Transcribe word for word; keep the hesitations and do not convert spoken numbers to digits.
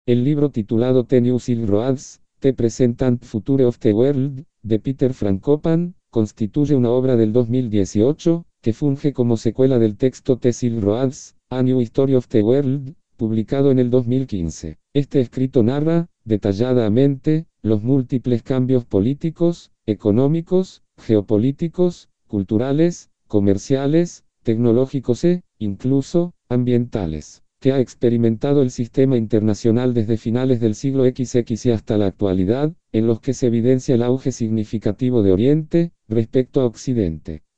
El libro titulado The New Silk Roads, The Present and Future of the World, de Peter Frankopan, constituye una obra del dos mil dieciocho, que funge como secuela del texto The Silk Roads, A New History of the World, publicado en el dos mil quince. Este escrito narra, detalladamente, los múltiples cambios políticos, económicos, geopolíticos, culturales, comerciales, tecnológicos e, incluso, ambientales, que ha experimentado el sistema internacional desde finales del siglo equis y hasta la actualidad, en los que se evidencia el auge significativo de Oriente, respecto a Occidente.